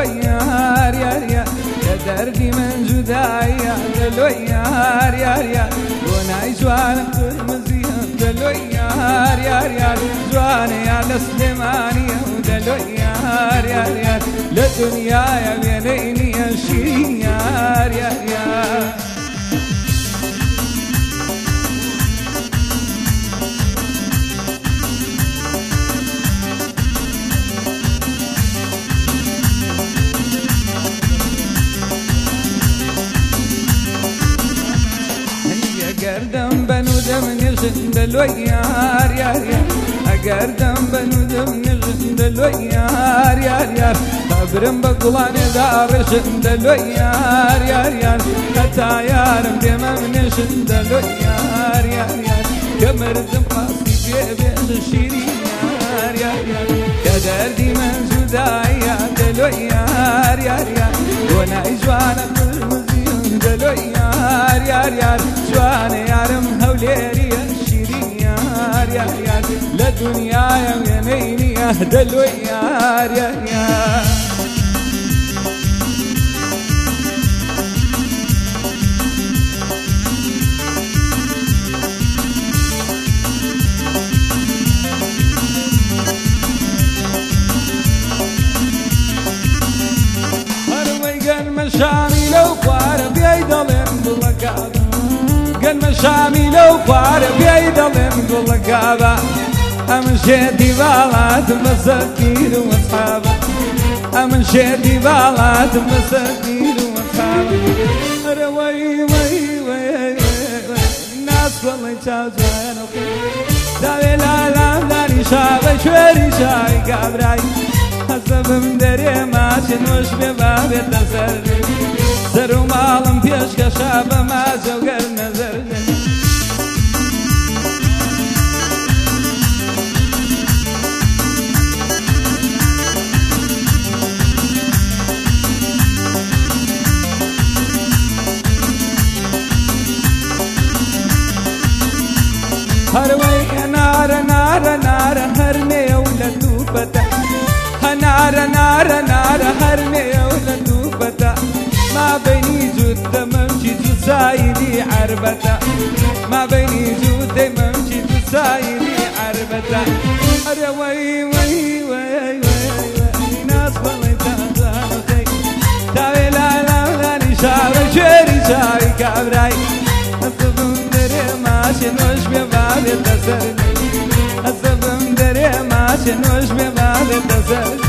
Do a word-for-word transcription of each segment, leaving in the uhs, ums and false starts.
دلو یار یار یار دردی من جدایە دلو یار یار یار بۆ نای جوانم قرمزیە دلو یار یار یار جوانەیە لە سلێمانیە دلو یار یار یار لە دنیایە وێنەی نییە شیرین یار یار یار أقردم بنودم نغد دلو يار يار يار أقردم بنودم نغد دلو يار يار يار خبرم بقلان دارش دلو يار يار يار حتى يارم دمم نشد دلو يار يار يار كمردم قاسي بيبي شيرين يار يار يار كدردي من جدايا دلو يار يار يار وانا اجوانا قرمزي دلو يار يار يار جوان يارم هوليري شيرين يار يار يار لدنيا يميني دلو يار يار يار مشامي لو خوار بيد ظلم بالقابة قال مشامي لو خوار بيد ظلم بالقابة أمشيتي بالات مساكين واصحابه أمشيتي بالات مساكين واصحابه روي وي وي الناس والله يتجاوزون داوي لا لا داني شابه شواري شاي قابراي حسبم دري ماشي نوش ببابي تسر سرو مالم بيش كشابه ما زوغر نظر هروي نار نار نار هرمي ولدو بتا نار نار نار هرمي ولدو بتا ما بيني جود ممشي تسايلي عربتا ما بيني جود ممشي تسايلي عربتا روي وي وي وي ناس والله تنزانوكي تاوي لا لا لا نشاوي شيري شاوي كابراي أصبم دري ماشي نوش ببابي تسرني أصبم دري ماشي نوش ببابي تسرني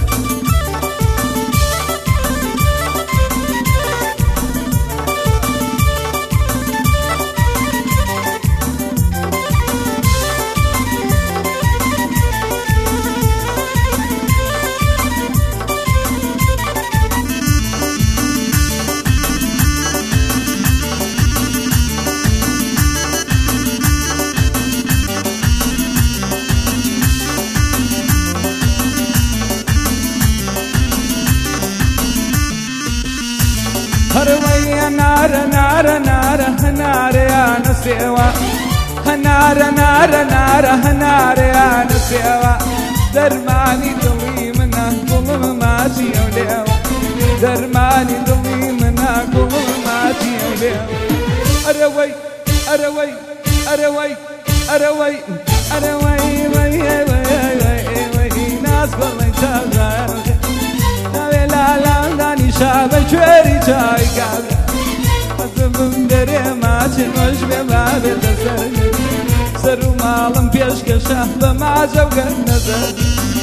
هروي نار نار نار نار يا نسيوا نار نار نار نار يا نسيوا درماني ضلي منه ظلم ماشي وليوا درماني ضلي منه ظلم ماشي وليوا أروي أروي أروي أروي أروي وي وي وي ناس والله يتابعون لا لا داني شابه شواري شاي قابل أصبم دري ماشي نوش ببابي تسر سرو مالم بيش كشهبه ما زوق النظر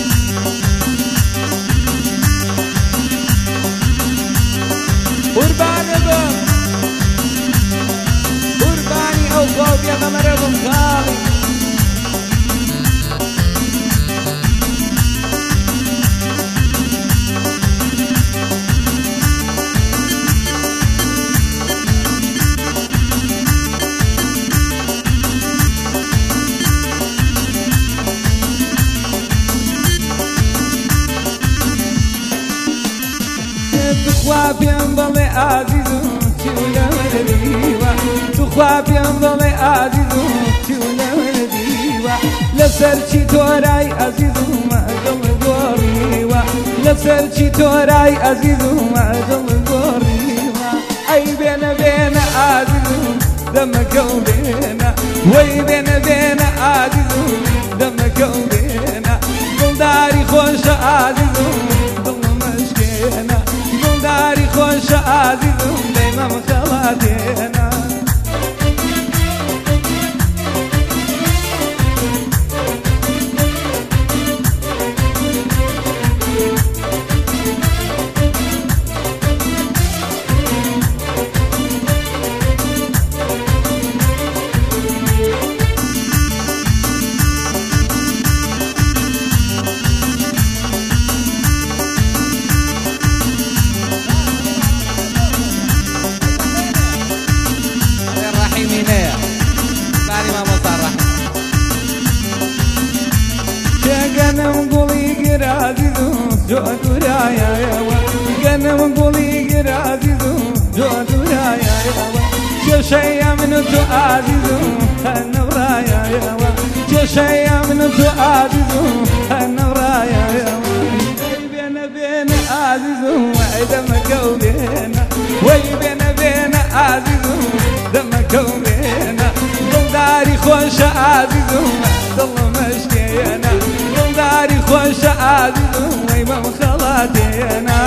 قرباني بم قرباني أو فوق يا غمرهم خالي تخوابين ضلي عزيزو تولى ولديوا تخوابين ضلي عزيزو تولى ولديوا لسرشي توراي عزيزو ما قل دوريوا لسرچی تۆرای عەزیزم دڵم گۆڕیوە ئەی بێنە بێنە عەزیزم دەمەکە و بێنە وەی بێنە بێنە عەزیزم دەمەکە و بێنە دڵداری خۆشە عەزیزم دڵم مەشکێنە دڵداری خۆشە عەزیزم دەیمەم خەڵاتێنە گەنم گوڵی گرازیزم جۆ دوورایەوە گەنم گوڵی گرازیزم جۆ دوورایەوە کێشەیە من و تۆ عەزیزم هەنەوڕایەوە کێشەیە من و تۆ عەزیزم هەنەوڕایەوە وەی بێنە بێنە عەزیزم وەی دەمەکە و بێنە وەی بێنە بێنە عەزیزم دەمەکە و بێنە دڵداری خۆشە عەزیزم دڵم مەشکێنە دڵداری خۆشە عەزیزم وەیمەم خەڵاتێنە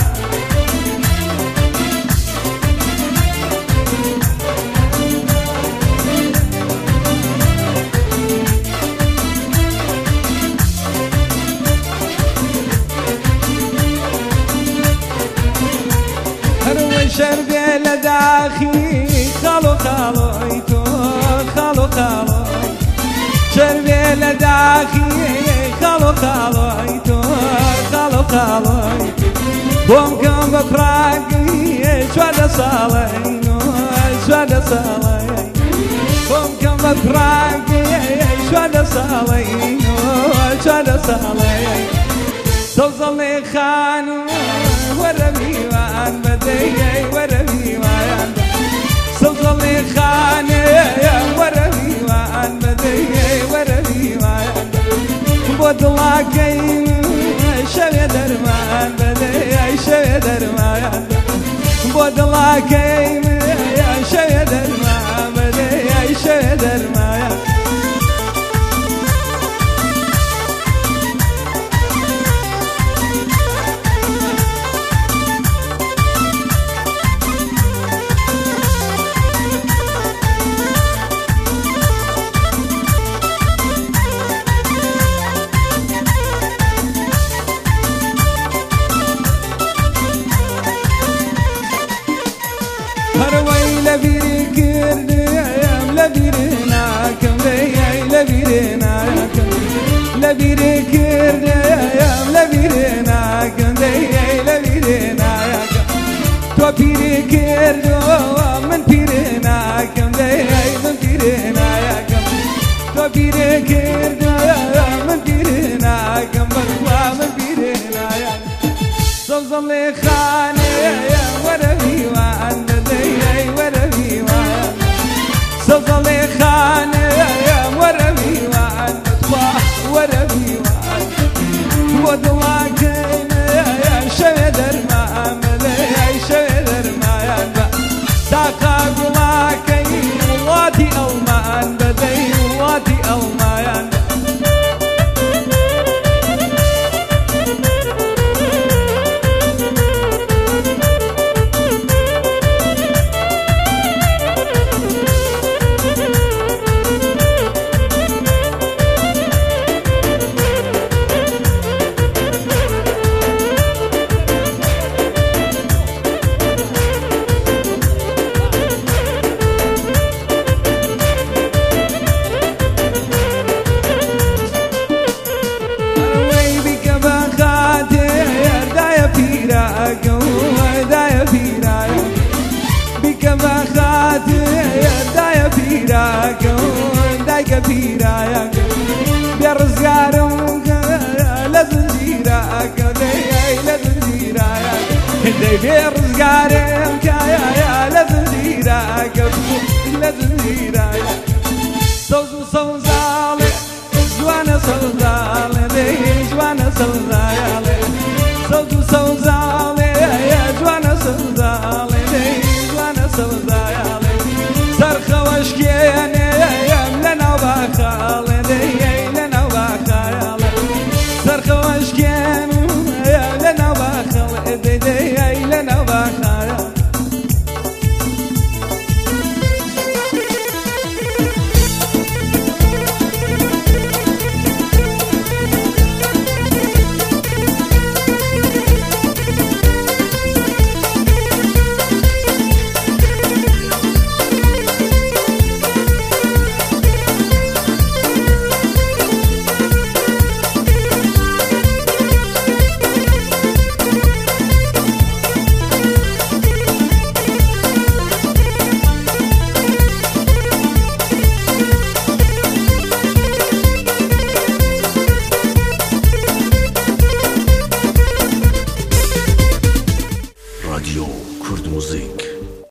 هەروەی شەر بێ لە داخی خاڵۆ خاڵۆی تۆ خاڵۆ خاڵۆی شەر بێ لە داخی خاڵۆ خاڵۆی تۆ خاڵۆ خاڵۆی بۆم کەم بە پراگی چواردە ساڵەی چواردە ساڵەی بۆم کەم بە پراگی چواردە ساڵەی چواردە ساڵەی سەوزەڵێ خان وەرە میوان بەدەی وەرە میوان سەوزەڵێ خانێ وەرە میوان بەدەی وەرە میوان بۆ دڵاکەی شەوێ دەرمان بەدەی شەوێ دەرمان بۆ دڵاکەی شەوێ دەرمان بەدەی شەوێ دەرمان هەروەی لەبیری کردم لەبیری ناکەم دەی لەبیری ناکەم لەبیری کردم لەبیری ناکەم دەی لەبیری ناکەم تۆ پیری کردەوە من پیری ناکەم دەی من پیری ناکەم تۆ پیری کردەوە من پیری ناکەم بەخوا من پیری ناکەم سەوزەڵێ خانێ وەرە میوان سەوزەڵێ خانێ وەرە میوان بەخوا وەرە میوان بۆ دڵاکەی شەوێ دەرمان بەدەی شەوێ دەرمان بە تاقا گوڵاکەی وڵاتی ئەڵمان بەدەی وڵاتی ئەڵمایان دایکە پیرایەکە بێ ڕزگارم لە زنجیرەکە دەی لە زنجیرایەکە دەی بێ ڕزگارم کایە لە زنجیرەکە لە زنجیرایەکە سەوز و سەوز